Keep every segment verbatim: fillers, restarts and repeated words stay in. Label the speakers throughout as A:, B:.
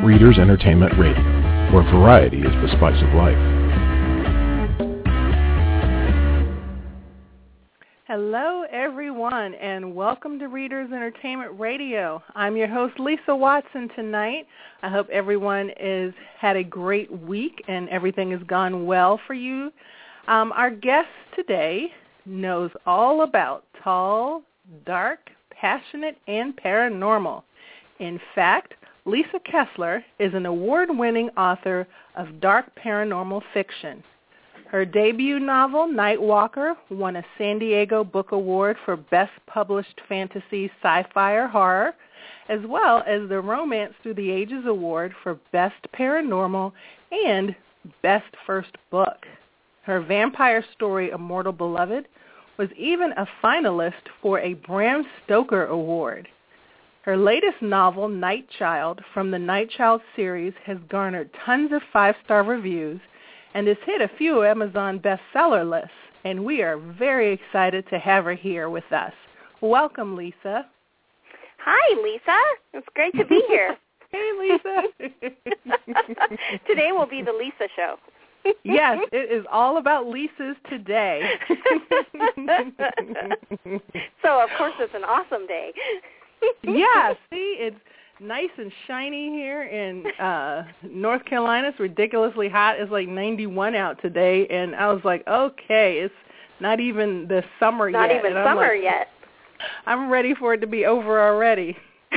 A: Readers Entertainment Radio, where variety is the spice of life.
B: Hello, everyone, and welcome to Readers Entertainment Radio. I'm your host, Lisa Watson, tonight. I hope everyone is had a great week and everything has gone well for you. Um, our guest today knows all about tall, dark, passionate, and paranormal. In fact, Lisa Kessler is an award-winning author of dark paranormal fiction. Her debut novel, Nightwalker, won a San Diego Book Award for Best Published Fantasy Sci-Fi or Horror, as well as the Romance Through the Ages Award for Best Paranormal and Best First Book. Her vampire story, Immortal Beloved, was even a finalist for a Bram Stoker Award. Her latest novel, Night Child, from the Night Child series, has garnered tons of five-star reviews and has hit a few Amazon bestseller lists, and we are very excited to have her here with us. Welcome, Lisa.
C: Hi, Lisa. It's great to be here.
B: Hey, Lisa.
C: Today will be the Lisa show.
B: Yes, it is all about Lisa's today.
C: So, of course, it's an awesome day.
B: Yeah, see, it's nice and shiny here in uh, North Carolina. It's ridiculously hot. It's like ninety-one out today, and I was like, okay, it's not even the summer
C: not
B: yet.
C: Not even
B: and
C: summer
B: like,
C: yet.
B: I'm ready for it to be over already.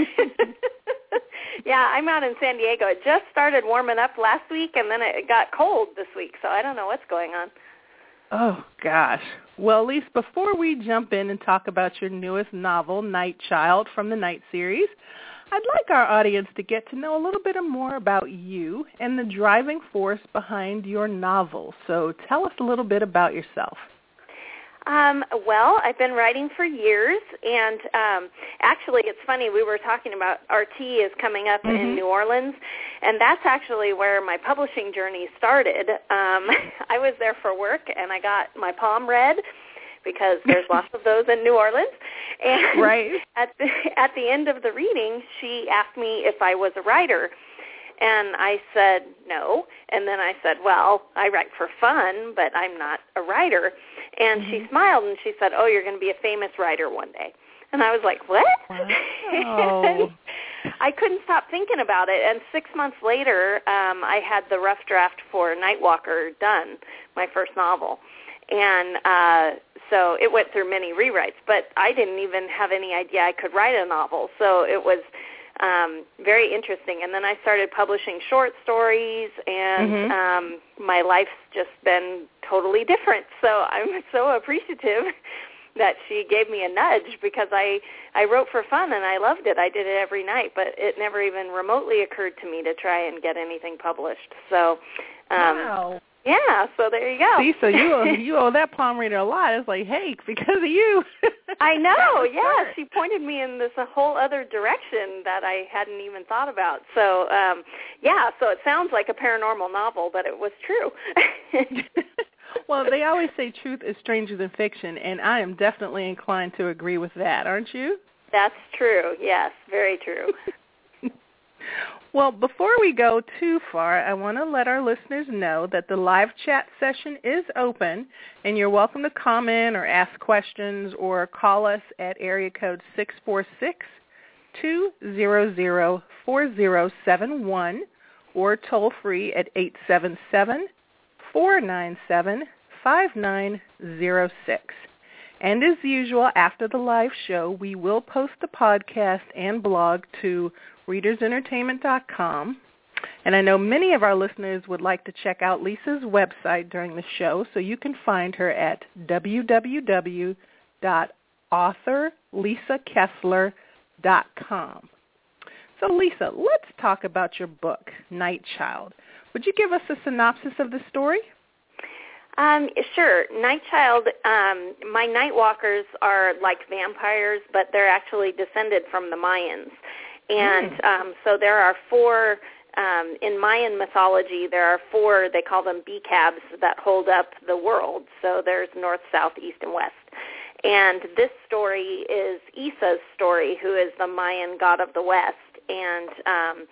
C: Yeah, I'm out in San Diego. It just started warming up last week, and then it got cold this week, so I don't know what's going on.
B: Oh, gosh. Well, Lisa, before we jump in and talk about your newest novel, Night Child, from the Night series, I'd like our audience to get to know a little bit more about you and the driving force behind your novel. So tell us a little bit about yourself.
C: Um, well, I've been writing for years, and um, actually it's funny, we were talking about R T is coming up mm-hmm. in New Orleans, and that's actually where my publishing journey started. Um, I was there for work, and I got my palm read, because there's lots of those in New Orleans. And
B: right.
C: at the, at the end of the reading, she asked me if I was a writer. And I said, no. And then I said, well, I write for fun, but I'm not a writer. And mm-hmm. she smiled and she said, oh, you're going to be a famous writer one day. And I was like, what?
B: Wow.
C: I couldn't stop thinking about it. And six months later, um, I had the rough draft for Nightwalker done, my first novel. And uh, so it went through many rewrites, but I didn't even have any idea I could write a novel. So it was um, very interesting. And then I started publishing short stories, and mm-hmm. um, my life's just been totally different. So I'm so appreciative that she gave me a nudge, because I, I wrote for fun and I loved it. I did it every night, but it never even remotely occurred to me to try and get anything published. So um,
B: wow.
C: Yeah, so there you go.
B: See, so you owe, you owe that palm reader a lot. It's like, hey, because of you.
C: I know, yeah. She pointed me in this a whole other direction that I hadn't even thought about. So, um, yeah, so it sounds like a paranormal novel, but it was true.
B: Well, they always say truth is stranger than fiction, and I am definitely inclined to agree with that, aren't you?
C: That's true, yes, very true.
B: Well, before we go too far, I want to let our listeners know that the live chat session is open, and you're welcome to comment or ask questions or call us at area code six four six, two zero zero, four zero seven one or toll free at eight seven seven, four nine seven, five nine zero six. And as usual, after the live show, we will post the podcast and blog to readers entertainment dot com. And I know many of our listeners would like to check out Lisa's website during the show, so you can find her at w w w dot author lisa kessler dot com. So Lisa, let's talk about your book, Night Child. Would you give us a synopsis of the story?
C: Um, sure. Night Child, um, my Nightwalkers are like vampires, but they're actually descended from the Mayans. And mm. um, so there are four, um, in Mayan mythology, there are four, they call them B C A Bs, that hold up the world. So there's north, south, east, and west. And this story is Isa's story, who is the Mayan god of the west. And um,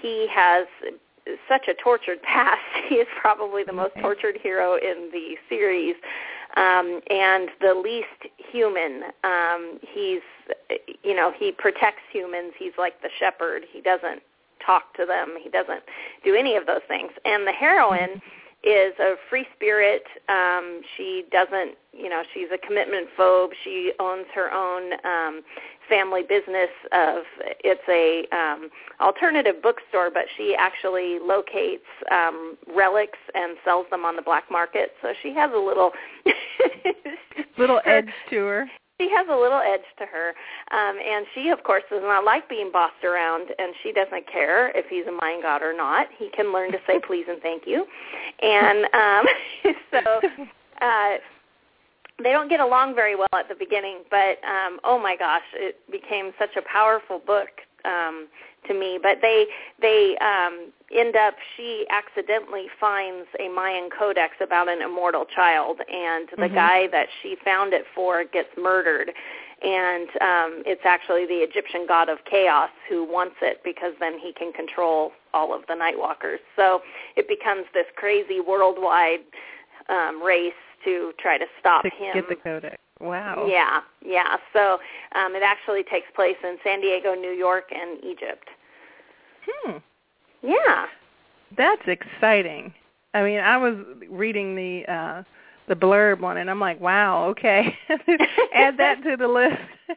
C: he has such a tortured past. He is probably the most tortured hero in the series, um, and the least human. Um, he's, you know, he protects humans. He's like the shepherd. He doesn't talk to them. He doesn't do any of those things. And the heroine is a free spirit. Um, she doesn't, you know, she's a commitment phobe. She owns her own um, family business of, it's a um, alternative bookstore, but she actually locates um, relics and sells them on the black market. So she has a little
B: little edge to her.
C: She has a little edge to her, um, and she, of course, does not like being bossed around, and she doesn't care if he's a mind god or not. He can learn to say please and thank you. And um, so uh, they don't get along very well at the beginning, but, um, oh, my gosh, it became such a powerful book um, to me. But they they um, end up, she accidentally finds a Mayan codex about an immortal child, and the mm-hmm. guy that she found it for gets murdered. And um, it's actually the Egyptian god of chaos who wants it, because then he can control all of the Nightwalkers. So it becomes this crazy worldwide um, race to try to stop
B: to
C: him.
B: Get the codex. Wow.
C: Yeah, yeah. So um, it actually takes place in San Diego, New York, and Egypt.
B: Hmm.
C: Yeah.
B: That's exciting. I mean, I was reading the uh, the blurb on it, and I'm like, wow, okay. Add that to the list.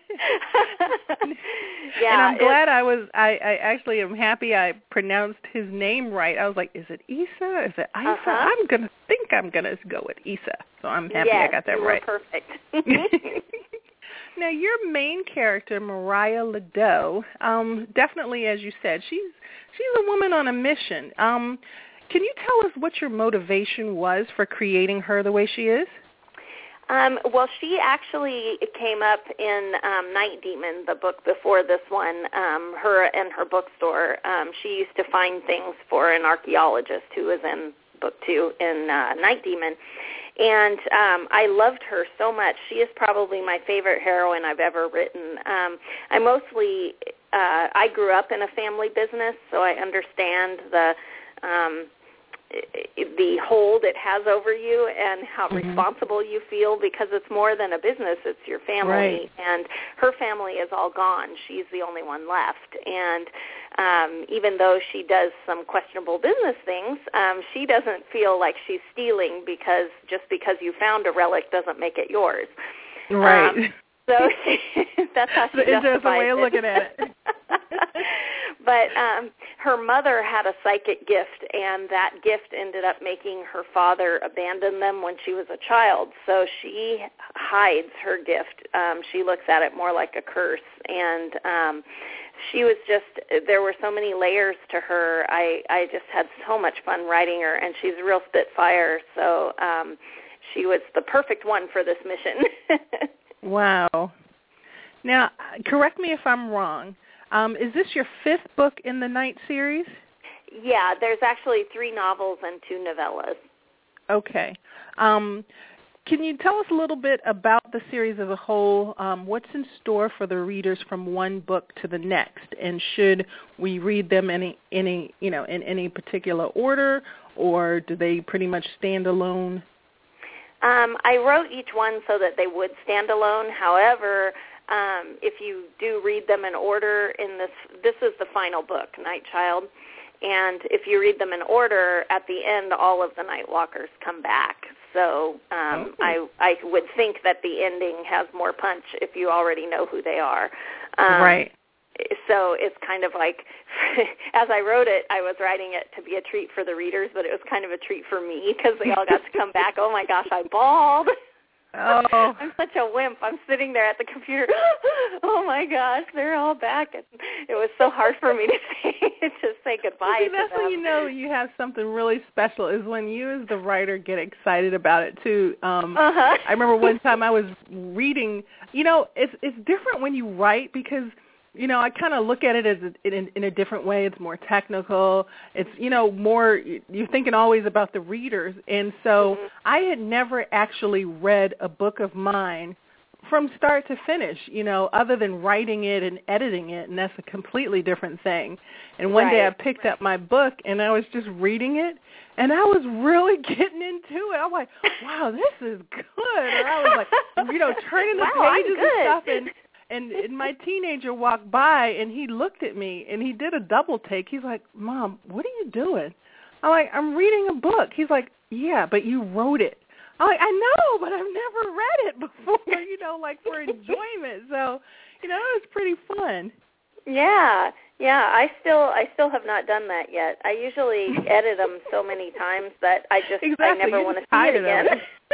C: Yeah,
B: and I'm glad I was, I, I actually am happy I pronounced his name right. I was like, is it Isa? Is it Isa?
C: Uh-huh.
B: I'm going to think I'm going to go with Isa. So I'm happy
C: yes,
B: I got that
C: you
B: right.
C: Were perfect.
B: Now, your main character, Mariah Ledoux, um, definitely, as you said, she's she's a woman on a mission. Um, can you tell us what your motivation was for creating her the way she is?
C: Um, well, she actually came up in um, Night Demon, the book before this one, um, her and her bookstore. Um, she used to find things for an archaeologist who was in book two in uh, Night Demon. And um, I loved her so much. She is probably my favorite heroine I've ever written. Um, I mostly, uh, I grew up in a family business, so I understand the um, the hold it has over you and how mm-hmm. responsible you feel, because it's more than a business, it's your family.
B: Right.
C: And her family is all gone. She's the only one left. And um, even though she does some questionable business things, um, she doesn't feel like she's stealing, because just because you found a relic doesn't make it yours.
B: Right.
C: Um, so that's how she
B: justifies it.
C: It's
B: a way of looking at it.
C: But um, her mother had a psychic gift, and that gift ended up making her father abandon them when she was a child. So she hides her gift. Um, she looks at it more like a curse. And um, she was just, there were so many layers to her. I, I just had so much fun writing her, and she's a real spitfire. So um, she was the perfect one for this mission.
B: Wow. Now, correct me if I'm wrong. Um, is this your fifth book in the Night series?
C: Yeah, there's actually three novels and two novellas.
B: Okay. Um, can you tell us a little bit about the series as a whole? Um, what's in store for the readers from one book to the next, and should we read them any, any, you know, in any particular order, or do they pretty much stand alone?
C: Um, I wrote each one so that they would stand alone. However, Um, if you do read them in order, in this, this is the final book, Night Child, and if you read them in order, at the end, all of the Nightwalkers come back. So um,
B: oh.
C: I, I would think that the ending has more punch if you already know who they are. Um,
B: right.
C: So it's kind of like, as I wrote it, I was writing it to be a treat for the readers, but it was kind of a treat for me, because they all got to come back. Oh, my gosh, I bawled.
B: Oh.
C: I'm such a wimp. I'm sitting there at the computer. Oh my gosh, they're all back. And it was so hard for me to say to say goodbye.
B: See, that's
C: to them.
B: when you know you have something really special, is when you as the writer get excited about it too. Um,
C: uh-huh.
B: I remember one time I was reading. You know, it's it's different when you write, because you know, I kind of look at it as a, in, in a different way. It's more technical. It's, you know, more, you're thinking always about the readers. And so mm-hmm. I had never actually read a book of mine from start to finish, you know, other than writing it and editing it, and that's a completely different thing. And one
C: right.
B: day I picked up my book, and I was just reading it, and I was really getting into it. I'm like, wow, this is good. And I was like, you know, turning the
C: wow,
B: pages and stuff, and, and, and my teenager walked by, and he looked at me, and he did a double take. He's like, Mom, what are you doing? I'm like, I'm reading a book. He's like, yeah, but you wrote it. I'm like, I know, but I've never read it before, you know, like for enjoyment. So, you know, it was pretty fun.
C: Yeah, yeah. I still, I still have not done that yet. I usually edit them so many times that I just,
B: exactly.
C: I never want to see it again.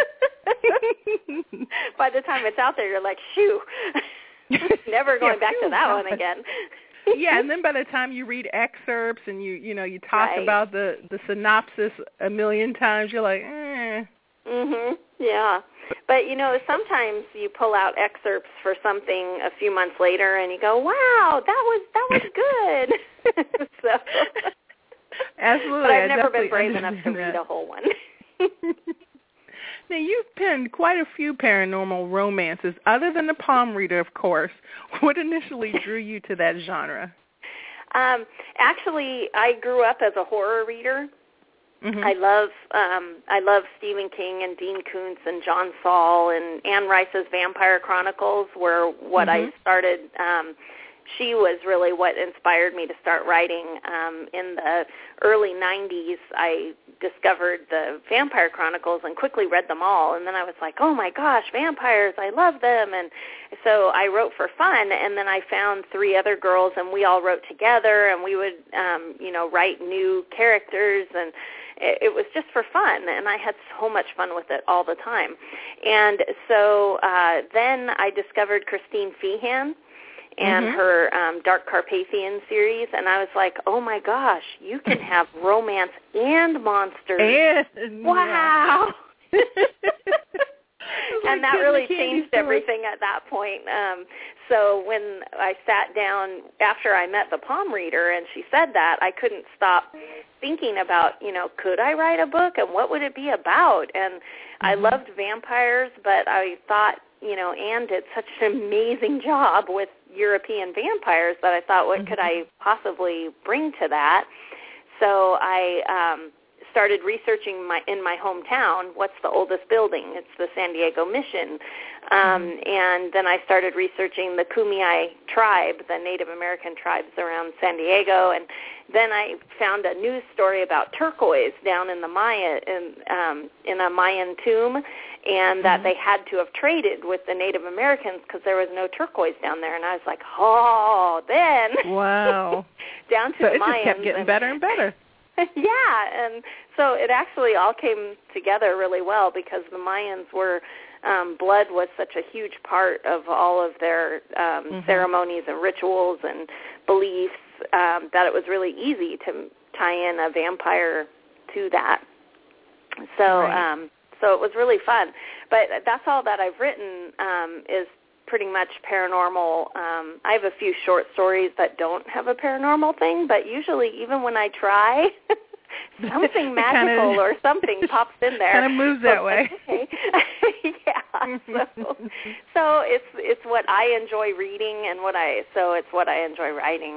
B: It.
C: By the time it's out there, you're like, shoo, never going
B: yeah,
C: back
B: phew,
C: to that
B: God.
C: one again.
B: Yeah, and then by the time you read excerpts and you, you know, you talk
C: right.
B: about the the synopsis a million times, you're like, eh.
C: Mhm. Yeah. But you know, sometimes you pull out excerpts for something a few months later, and you go, "Wow, that was that was good." so,
B: absolutely.
C: But I've
B: I
C: never been brave
B: understand
C: enough to
B: that.
C: read a whole one.
B: Now, you've penned quite a few paranormal romances, other than the palm reader, of course. What initially drew you to that genre?
C: Um, actually, I grew up as a horror reader.
B: Mm-hmm.
C: I love um, I love Stephen King and Dean Koontz and John Saul, and Anne Rice's Vampire Chronicles were what
B: mm-hmm.
C: I started. Um, she was really what inspired me to start writing. Um, in the early nineties, I discovered the Vampire Chronicles and quickly read them all. And then I was like, oh, my gosh, vampires, I love them. And so I wrote for fun, and then I found three other girls, and we all wrote together, and we would, um, you know, write new characters, and it, it was just for fun, and I had so much fun with it all the time. And so uh, then I discovered Christine Feehan and
B: mm-hmm.
C: her um, Dark Carpathian series, and I was like, oh, my gosh, you can have romance and monsters.
B: And,
C: wow.
B: Yeah.
C: And that really changed everything at that point. Um, so when I sat down after I met the palm reader and she said that, I couldn't stop thinking about, you know, could I write a book and what would it be about? And mm-hmm. I loved vampires, but I thought, you know, Anne did such an amazing job with European vampires that I thought, what mm-hmm. could I possibly bring to that? So I um, started researching my in my hometown, what's the oldest building? It's the San Diego Mission. Um, mm-hmm. And then I started researching the Kumeyaay tribe, the Native American tribes around San Diego. And then I found a news story about turquoise down in the Maya, in, um, in a Mayan tomb, and that mm-hmm. they had to have traded with the Native Americans because there was no turquoise down there. And I was like, oh, then.
B: Wow.
C: down to
B: so
C: the
B: it
C: Mayans.
B: It just kept getting
C: and,
B: better and better.
C: Yeah, and so it actually all came together really well because the Mayans were, um, blood was such a huge part of all of their um, mm-hmm. ceremonies and rituals and beliefs um, that it was really easy to tie in a vampire to that. So,
B: right.
C: um, so it was really fun. But that's all that I've written um, is pretty much paranormal. Um, I have a few short stories that don't have a paranormal thing, but usually even when I try, something magical
B: kinda,
C: or something pops in there.
B: Kind of moves that way.
C: Okay. yeah. So, so it's it's what I enjoy reading and what I so it's what I enjoy writing.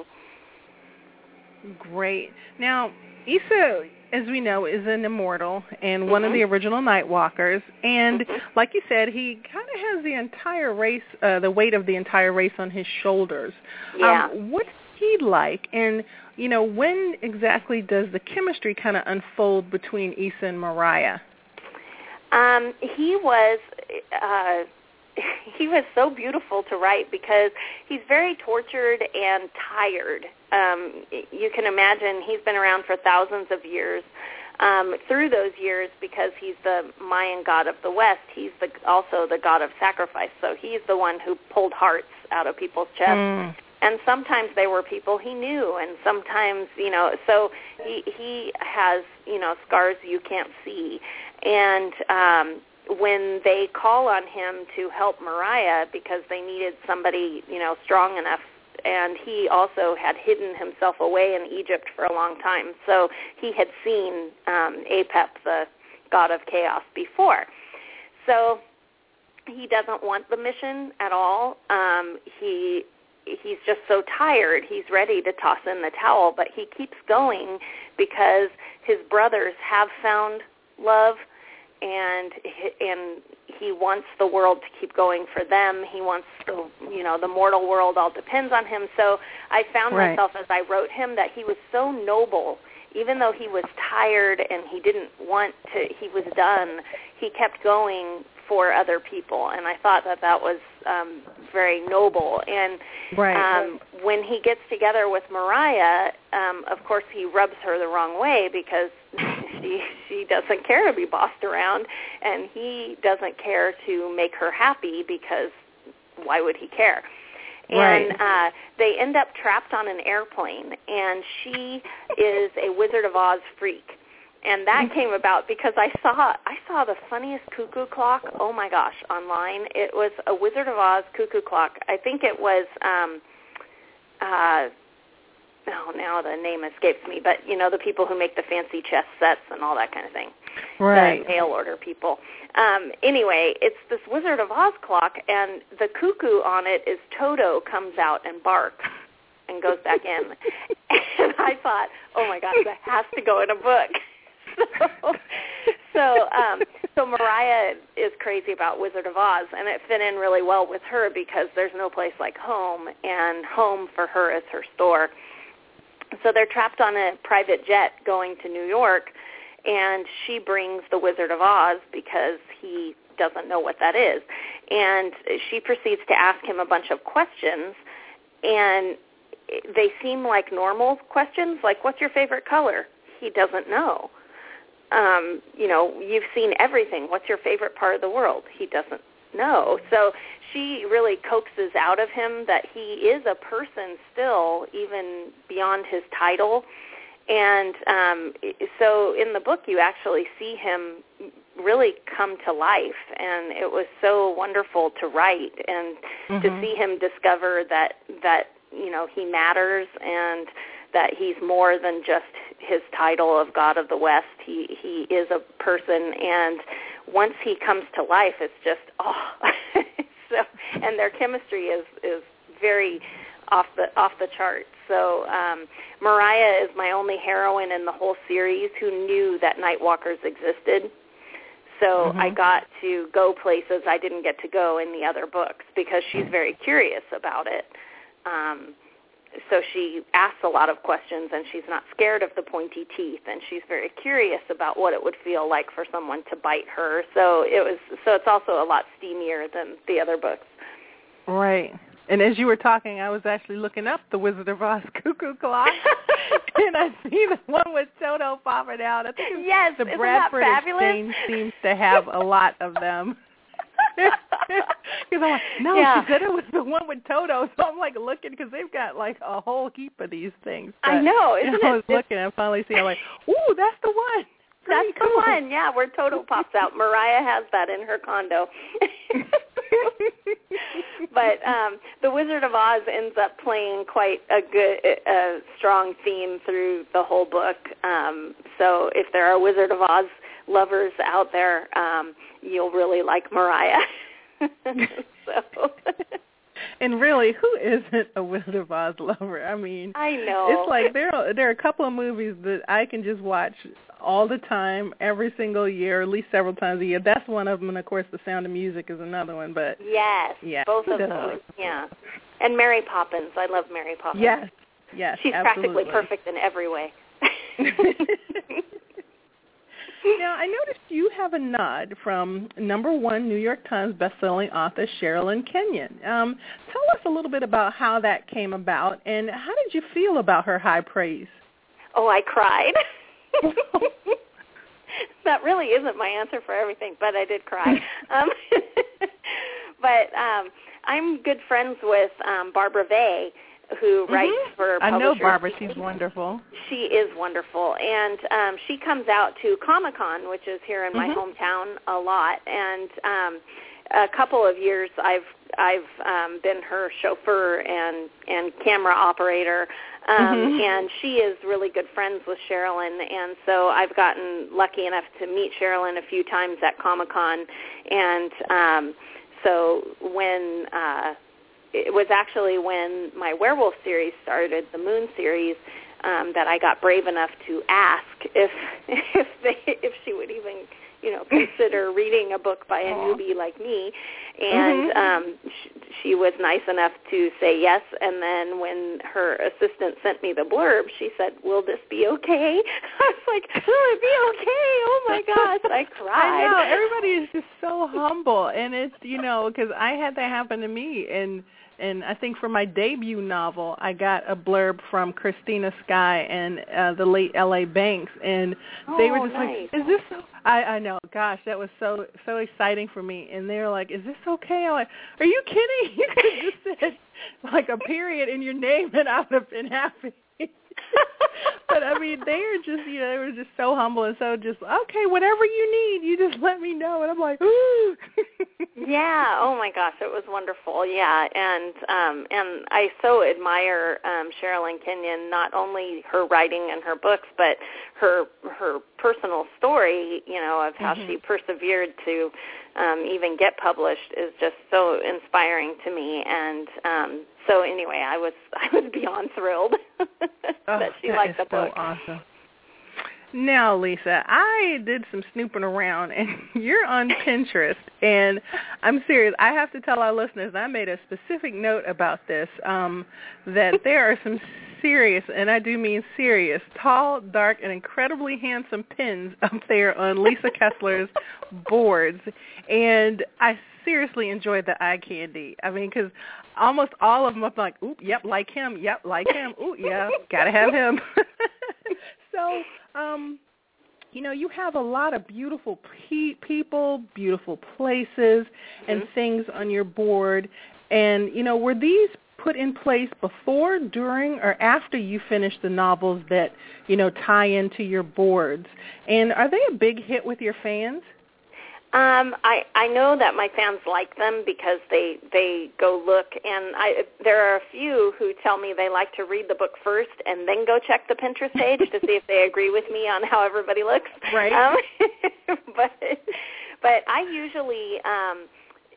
B: Great. Now, Issa, as we know, is an immortal and mm-hmm. one of the original Nightwalkers. And mm-hmm. like you said, he kind of has the entire race, uh, the weight of the entire race on his shoulders.
C: Yeah.
B: Um, what's he like? And, you know, when exactly does the chemistry kind of unfold between Issa and Mariah?
C: Um, he was... Uh, he was so beautiful to write because he's very tortured and tired. Um, you can imagine he's been around for thousands of years. Um, through those years, because he's the Mayan god of the West, he's the, also the god of sacrifice. So he's the one who pulled hearts out of people's chests. Mm. And sometimes they were people he knew, and sometimes, you know, so he, he has, you know, scars you can't see. And um when they call on him to help Mariah because they needed somebody, you know, strong enough, and he also had hidden himself away in Egypt for a long time, so he had seen um, Apep, the god of chaos, before. So he doesn't want the mission at all. Um, he he's just so tired. He's ready to toss in the towel, but he keeps going because his brothers have found love, and and he wants the world to keep going for them. He wants the, you know, the mortal world all depends on him. So I found
B: right.
C: myself as I wrote him that he was so noble. Even though he was tired and he didn't want to, he was done, he kept going for other people. And I thought that that was um, very noble. And
B: right.
C: um, when he gets together with Mariah, um, of course he rubs her the wrong way because she she doesn't care to be bossed around, and he doesn't care to make her happy because why would he care? And
B: right.
C: uh, they end up trapped on an airplane, and she is a Wizard of Oz freak. And that came about because I saw I saw the funniest cuckoo clock, oh my gosh, online. It was a Wizard of Oz cuckoo clock. I think it was, um, uh, oh, now the name escapes me, but, you know, the people who make the fancy chess sets and all that kind of thing.
B: Right.
C: The mail order people. Um, anyway, it's this Wizard of Oz clock, and the cuckoo on it is Toto comes out and barks and goes back in. And I thought, oh, my gosh, that has to go in a book. So, so, um, so Mariah is crazy about Wizard of Oz, and it fit in really well with her because there's no place like home, and home for her is her store. So they're trapped on a private jet going to New York, and she brings the Wizard of Oz because he doesn't know what that is. And she proceeds to ask him a bunch of questions, and they seem like normal questions, like, what's your favorite color? He doesn't know. Um, you know, you've seen everything. What's your favorite part of the world? He doesn't know. So she really coaxes out of him that he is a person still, even beyond his title. And um, so in the book, you actually see him really come to life, and it was so wonderful to write and mm-hmm. to see him discover that, that, you know, he matters and that he's more than just his title of God of the West. He he is a person, and once he comes to life, it's just, oh. so, and their chemistry is, is very off the off the charts. So um, Mariah is my only heroine in the whole series who knew that Nightwalkers existed. So mm-hmm. I got to go places I didn't get to go in the other books because she's very curious about it. Um, so she asks a lot of questions, and she's not scared of the pointy teeth, and she's very curious about what it would feel like for someone to bite her. So it was. So it's also a lot steamier than the other books.
B: Right. And as you were talking, I was actually looking up the Wizard of Oz cuckoo clock, and I see the one with Toto popping out. I think it's
C: yes,
B: the
C: isn't
B: Bradford
C: that fabulous?
B: Exchange seems to have a lot of them. Because I'm like, no,
C: yeah.
B: she said it was the one with Toto, so I'm like looking because they've got like a whole heap of these things. But,
C: I know, isn't
B: you know,
C: it?
B: I was looking and finally see, I'm like, ooh, that's the one. Pretty
C: That's
B: cool.
C: the one, yeah, where Toto pops out. Mariah has that in her condo. But um, the Wizard of Oz ends up playing quite a good, a strong theme through the whole book. Um, so if there are Wizard of Oz lovers out there, um, you'll really like Mariah. so.
B: And really, who isn't a Wizard of Oz lover? I mean,
C: I know.
B: It's like there are, there are a couple of movies that I can just watch all the time, every single year, at least several times a year. That's one of them, and of course, The Sound of Music is another one. But
C: yes,
B: yeah,
C: both of them. Yeah, and Mary Poppins. I love Mary Poppins.
B: Yes, yes,
C: she's
B: absolutely.
C: practically perfect in every way.
B: Now, I noticed you have a nod from number one New York Times bestselling author Sherilyn Kenyon. Um, tell us a little bit about how that came about, and how did you feel about her high praise?
C: Oh, I cried. That really isn't my answer for everything, but I did cry. Um, but um, I'm good friends with um, Barbara Vey, who writes
B: mm-hmm.
C: for
B: I
C: publishers.
B: know Barbara. She's wonderful.
C: She is wonderful. And um, she comes out to Comic-Con, which is here in my
B: mm-hmm.
C: hometown, a lot. And um, a couple of years I've I've um, been her chauffeur and, and camera operator. Um,
B: mm-hmm.
C: And she is really good friends with Sherilyn. And so I've gotten lucky enough to meet Sherilyn a few times at Comic-Con. And um, so when uh, it was actually when my werewolf series started, the Moon series, um, that I got brave enough to ask if if they if she would even, you know, consider reading a book by a newbie like me. And mm-hmm. um, she, she was nice enough to say yes. And then when her assistant sent me the blurb, she said, "Will this be okay?" I was like, "Will it be okay? Oh, my gosh." I cried.
B: I know. Everybody is just so humble. And it's, you know, because I had that happen to me. And And I think for my debut novel, I got a blurb from Christina Sky and uh, the late L A Banks, and they
C: oh,
B: were just
C: nice.
B: like, "Is this so?" I, I know, gosh, that was so so exciting for me. And they were like, "Is this okay?" I'm like, "Are you kidding? You could have just said like a period in your name, and I would have been happy." But I mean, they are just, you know, they were just so humble and so just, okay, whatever you need, you just let me know. And I'm like, ooh.
C: Yeah. Oh my gosh, it was wonderful. Yeah, and um, and I so admire um, Sherilyn Kenyon, not only her writing and her books, but her her personal story. You know, of how mm-hmm. she persevered to um, even get published is just so inspiring to me. And um, so anyway, I was I was beyond thrilled that
B: oh,
C: she
B: that
C: liked the
B: so
C: book.
B: Awesome. Now, Lisa, I did some snooping around, and you're on Pinterest, and I'm serious. I have to tell our listeners, I made a specific note about this, um, that there are some serious, and I do mean serious, tall, dark, and incredibly handsome pins up there on Lisa Kessler's boards, and I seriously enjoyed the eye candy. I mean, because almost all of them, I'm like, oop, yep, like him, yep, like him, ooh, yeah, got to have him. So, um, you know, you have a lot of beautiful pe- people, beautiful places, mm-hmm. and things on your board. And, you know, were these put in place before, during, or after you finished the novels that, you know, tie into your boards? And are they a big hit with your fans?
C: Um, I, I know that my fans like them because they they go look, and I there are a few who tell me they like to read the book first and then go check the Pinterest page to see if they agree with me on how everybody looks.
B: Right.
C: Um, but but I usually um,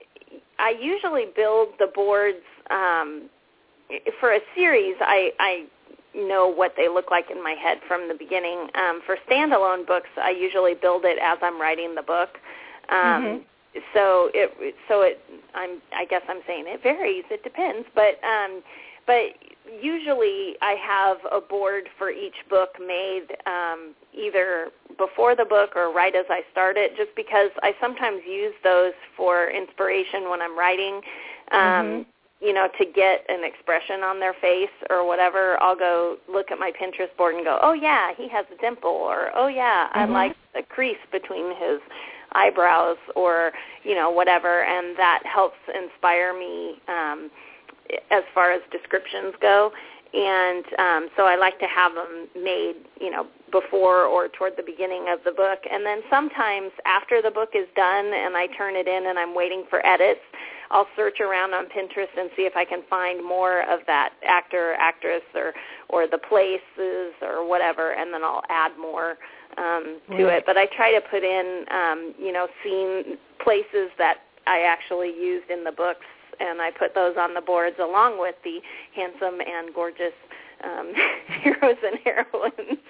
C: I usually build the boards um, for a series. I I know what they look like in my head from the beginning. Um, for standalone books, I usually build it as I'm writing the book. Um, mm-hmm. So it, so it, I'm, I guess I'm saying it varies. It depends, but, um, but usually I have a board for each book made um, either before the book or right as I start it, just because I sometimes use those for inspiration when I'm writing. Um, mm-hmm. You know, to get an expression on their face or whatever, I'll go look at my Pinterest board and go, oh yeah, he has a dimple, or oh yeah, mm-hmm. I like the crease between his eyebrows, or, you know, whatever, and that helps inspire me um, as far as descriptions go. And um, so I like to have them made, you know, before or toward the beginning of the book. And then sometimes after the book is done and I turn it in and I'm waiting for edits, I'll search around on Pinterest and see if I can find more of that actor, actress, or, or the places or whatever, and then I'll add more um, to right. it. But I try to put in, um, you know, scene places that I actually used in the books, and I put those on the boards along with the handsome and gorgeous um, heroes and heroines.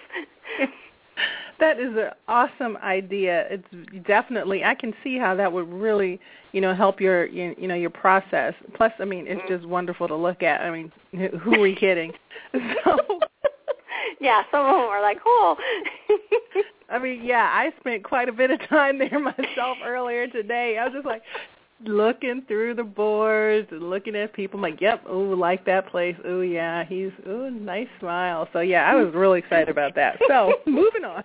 B: That is an awesome idea. It's definitely, I can see how that would really, you know, help your, you, you know, your process. Plus, I mean, it's mm-hmm. just wonderful to look at. I mean, who are we kidding? So,
C: yeah, some of them are like, oh.
B: I mean, yeah, I spent quite a bit of time there myself earlier today. I was just like, looking through the boards and looking at people. I'm like, yep, ooh, like that place. Ooh, yeah, he's, ooh, nice smile. So, yeah, I was really excited about that. So, moving on.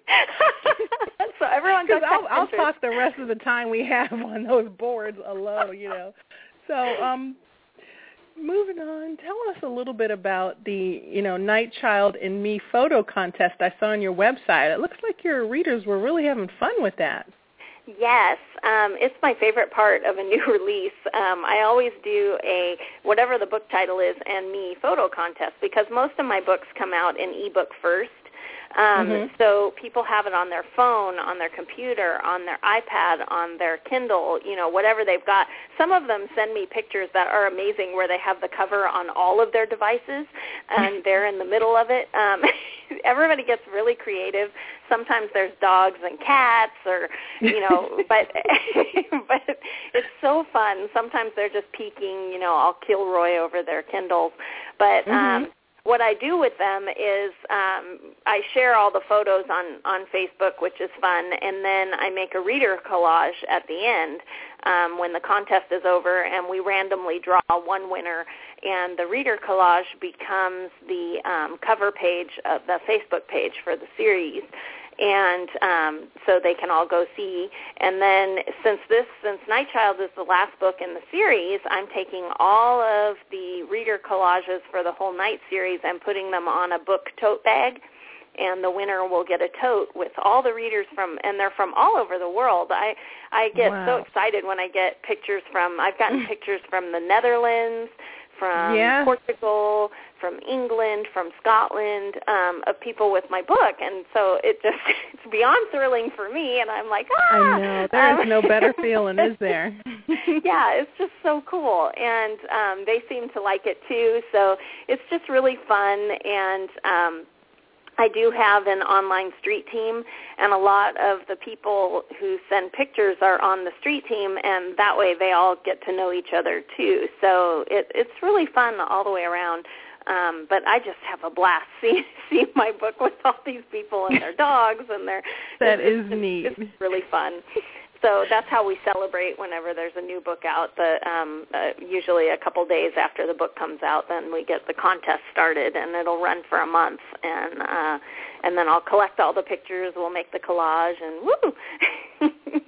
C: So everyone goes
B: I'll, I'll talk the rest of the time we have on those boards alone, you know. So, um, moving on, tell us a little bit about the, you know, Night Child and Me photo contest I saw on your website. It looks like your readers were really having fun with that.
C: Yes, um, it's my favorite part of a new release. Um, I always do a, whatever the book title is, and me photo contest, because most of my books come out in ebook first. Um,
B: mm-hmm.
C: So people have it on their phone, on their computer, on their iPad, on their Kindle, you know, whatever they've got. Some of them send me pictures that are amazing where they have the cover on all of their devices, and they're in the middle of it. Um, everybody gets really creative. Sometimes there's dogs and cats, or you know, but but it's so fun. Sometimes they're just peeking, you know, I'll Kilroy over their Kindles, but.
B: Mm-hmm.
C: Um, What I do with them is um, I share all the photos on, on Facebook, which is fun, and then I make a reader collage at the end um, when the contest is over, and we randomly draw one winner, and the reader collage becomes the um, cover page of the Facebook page for the series. And um, so they can all go see. And then since this, since Night Child is the last book in the series, I'm taking all of the reader collages for the whole Night series and putting them on a book tote bag. And the winner will get a tote with all the readers from, and they're from all over the world. I I get
B: wow.
C: so excited when I get pictures from, I've gotten pictures from the Netherlands, from
B: yeah.
C: Portugal, from England, from Scotland, um, of people with my book. And so it just, it's beyond thrilling for me. And I'm like, ah!
B: I know. There is
C: um,
B: no better feeling, is there?
C: Yeah, it's just so cool. And um, they seem to like it too. So it's just really fun. And um, I do have an online street team, and a lot of the people who send pictures are on the street team, and that way they all get to know each other too. So it, it's really fun all the way around. Um, but I just have a blast seeing see my book with all these people and their dogs and their.
B: That
C: it's,
B: is
C: it's,
B: neat.
C: It's really fun. So that's how we celebrate whenever there's a new book out. The, um, uh, usually a couple days after the book comes out, then we get the contest started, and it'll run for a month. And uh, and then I'll collect all the pictures. We'll make the collage, and woo!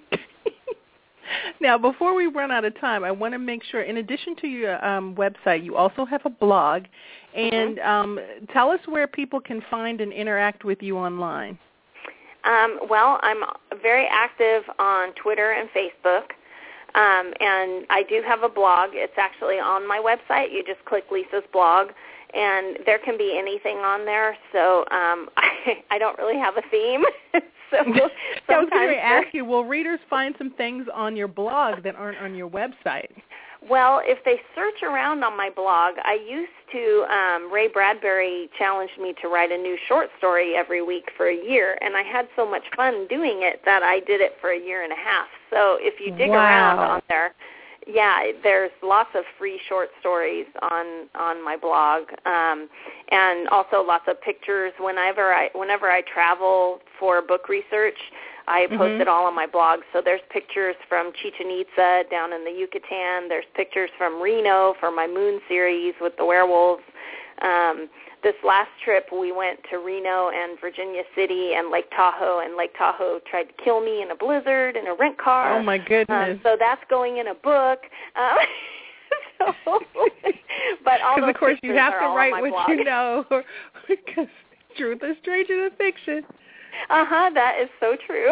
B: Now, before we run out of time, I want to make sure, in addition to your um, website, you also have a blog. And
C: mm-hmm.
B: um, tell us where people can find and interact with you online.
C: Um, well, I'm very active on Twitter and Facebook, um, and I do have a blog. It's actually on my website. You just click Lisa's blog, and there can be anything on there. So um, I, I don't really have a theme. so
B: I was going to ask you, will readers find some things on your blog that aren't on your website?
C: Well, if they search around on my blog, I used to, um, Ray Bradbury challenged me to write a new short story every week for a year, and I had so much fun doing it that I did it for a year and a half. So if you dig
B: wow.
C: around on there, yeah, there's lots of free short stories on, on my blog, um, and also lots of pictures. Whenever I whenever I travel for book research, I post
B: mm-hmm.
C: it all on my blog. So there's pictures from Chichen Itza down in the Yucatan. There's pictures from Reno for my Moon series with the werewolves. Um, this last trip, we went to Reno and Virginia City and Lake Tahoe, and Lake Tahoe tried to kill me in a blizzard in a rent car.
B: Oh, my goodness.
C: Um, so that's going in a book. Um, so, but all
B: Because, of course, you have to write what
C: blog.
B: you know, because truth is stranger than fiction.
C: Uh-huh, that is so true.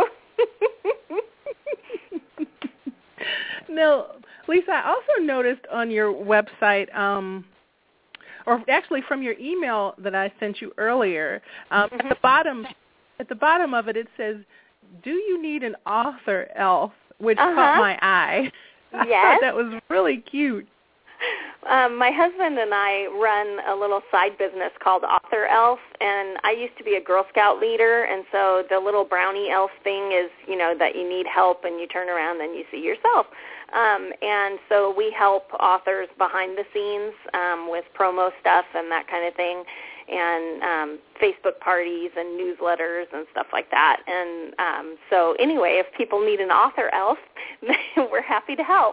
B: Now, Lisa, I also noticed on your website, um, or actually from your email that I sent you earlier, um, mm-hmm. at the bottom, at the bottom of it, it says, "Do you need an author elf?" Which
C: uh-huh.
B: caught my eye. I
C: yes.
B: thought that was really cute.
C: Um, my husband and I run a little side business called Author Elf, and I used to be a Girl Scout leader, and so the little brownie elf thing is, you know, that you need help and you turn around and you see yourself. Um, and so we help authors behind the scenes um, with promo stuff and that kind of thing, and um, Facebook parties and newsletters and stuff like that. And um, so anyway, if people need an author elf, we're happy to help.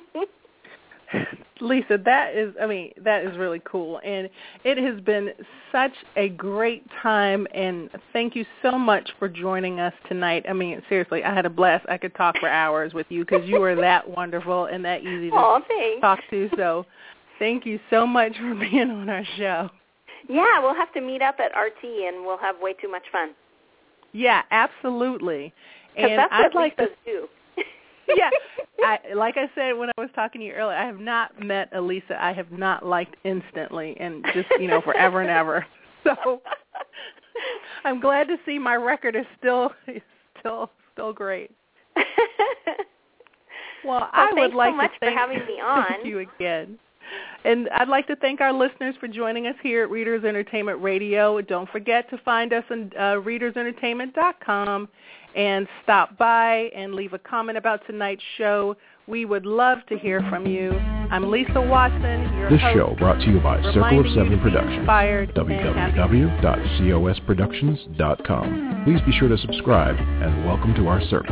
B: Lisa, that is, I mean, that is really cool. And it has been such a great time, and thank you so much for joining us tonight. I mean, seriously, I had a blast. I could talk for hours with you because you are that wonderful and that easy to
C: Aw, thanks.
B: talk to. So thank you so much for being on our show.
C: Yeah, we'll have to meet up at R T, and we'll have way too much fun.
B: Yeah, absolutely. And
C: that's
B: I'd
C: what
B: like
C: Lisa's
B: to
C: do.
B: yeah, I, like I said when I was talking to you earlier, I have not met Elisa I have not liked instantly, and just, you know, forever and ever. So I'm glad to see my record is still still still great. Well,
C: well
B: I would like
C: so much
B: to thank,
C: for having me on.
B: thank you again. And I'd like to thank our listeners for joining us here at Readers Entertainment Radio. Don't forget to find us on uh, readers entertainment dot com and stop by and leave a comment about tonight's show. We would love to hear from you. I'm Lisa Watson, your
A: This
B: host.
A: show brought to you by Circle of Seven Productions,
B: w
A: w w w dot cos productions dot com. Please be sure to subscribe and welcome to our circle.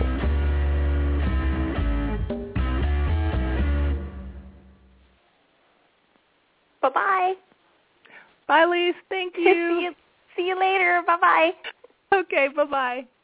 C: Bye-bye.
B: Bye, Lise. Thank you.
C: see you. See you later. Bye-bye.
B: Okay, bye-bye.